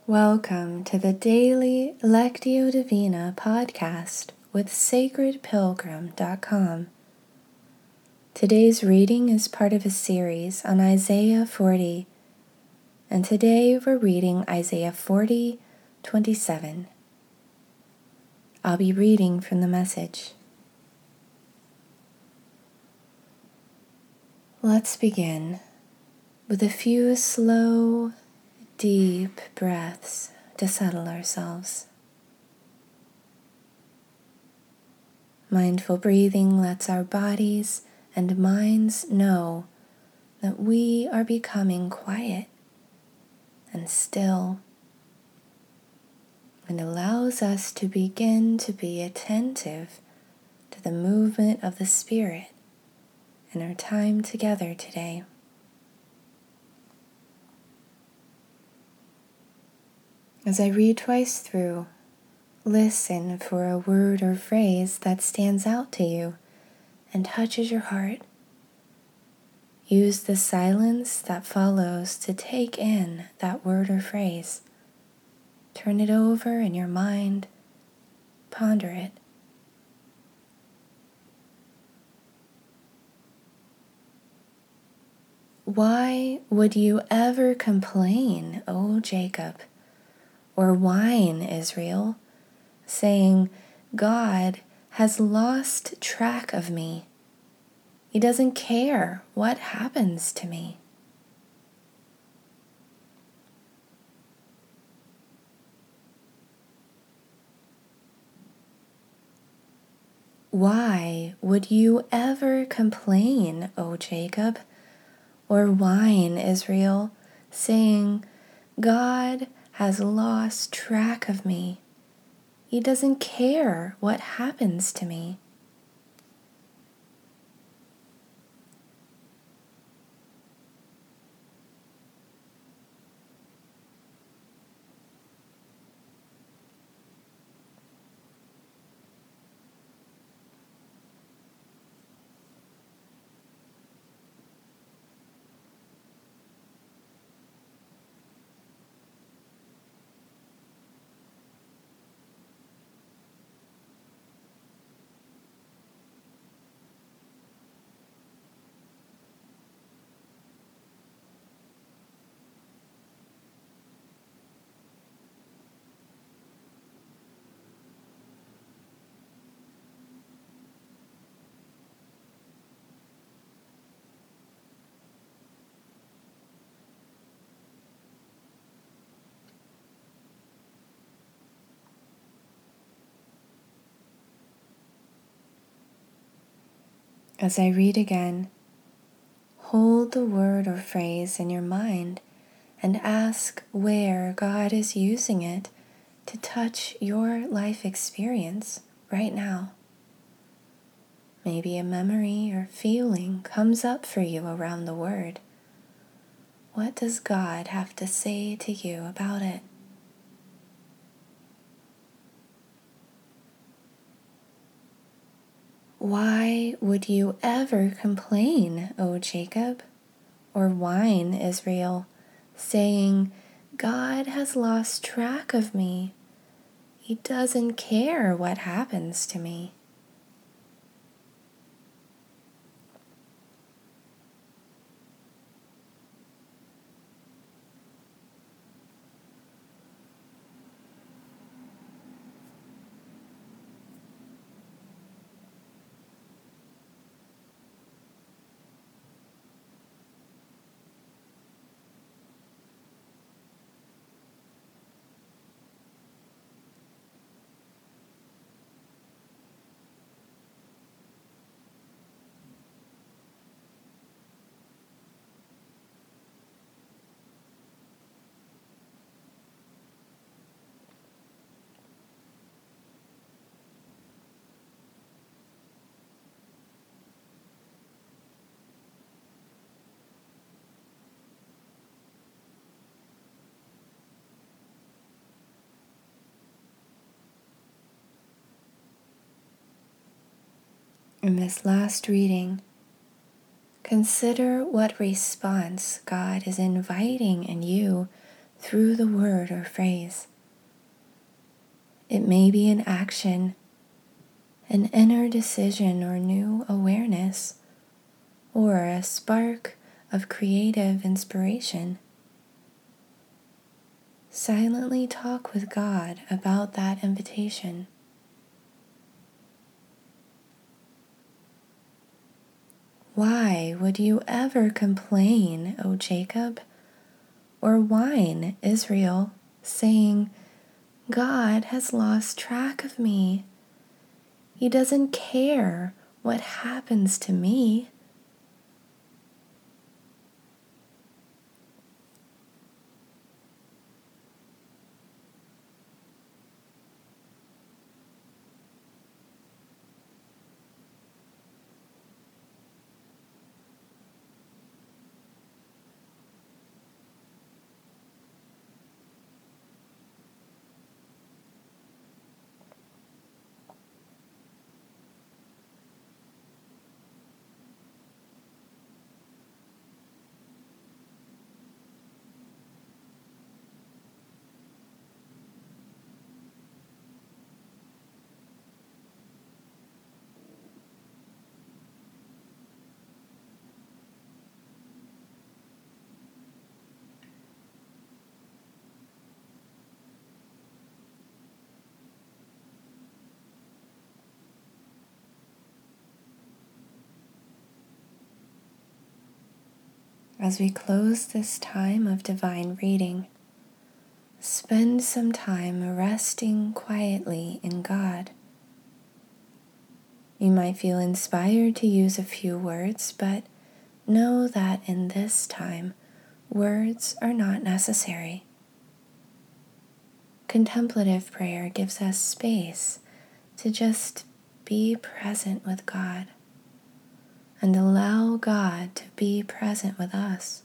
Welcome to the Daily Lectio Divina podcast with sacredpilgrim.com. Today's reading is part of a series on Isaiah 40, and today we're reading Isaiah 40:27. I'll be reading from the Message. Let's begin with a few slow, deep breaths to settle ourselves. Mindful breathing lets our bodies and minds know that we are becoming quiet and still, and allows us to begin to be attentive to the movement of the Spirit in our time together today. As I read twice through, listen for a word or phrase that stands out to you and touches your heart. Use the silence that follows to take in that word or phrase. Turn it over in your mind. Ponder it. Why would you ever complain, O Jacob, or whine, Israel, saying, God has lost track of me. He doesn't care what happens to me. Why would you ever complain, O Jacob, or whine, Israel, saying, God has lost track of me. He doesn't care what happens to me. As I read again, hold the word or phrase in your mind and ask where God is using it to touch your life experience right now. Maybe a memory or feeling comes up for you around the word. What does God have to say to you about it? Why would you ever complain, O Jacob, or whine, Israel, saying, God has lost track of me. He doesn't care what happens to me. In this last reading, consider what response God is inviting in you through the word or phrase. It may be an action, an inner decision or new awareness, or a spark of creative inspiration. Silently talk with God about that invitation. Why would you ever complain, O Jacob, or whine, Israel, saying, God has lost track of me. He doesn't care what happens to me. As we close this time of divine reading, spend some time resting quietly in God. You might feel inspired to use a few words, but know that in this time, words are not necessary. Contemplative prayer gives us space to just be present with God and allow God to be present with us.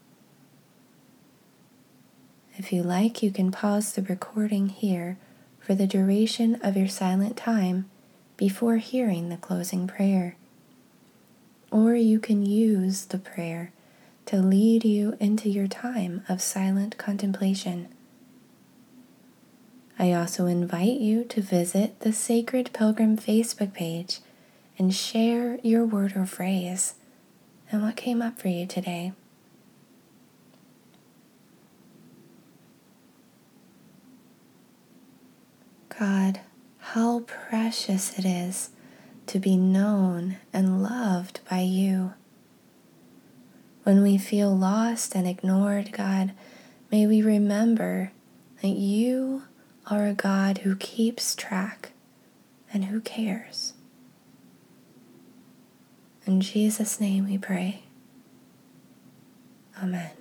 If you like, you can pause the recording here for the duration of your silent time before hearing the closing prayer. Or you can use the prayer to lead you into your time of silent contemplation. I also invite you to visit the Sacred Pilgrim Facebook page and share your word or phrase and what came up for you today. God, how precious it is to be known and loved by you. When we feel lost and ignored, God, may we remember that you are a God who keeps track and who cares. In Jesus' name we pray. Amen.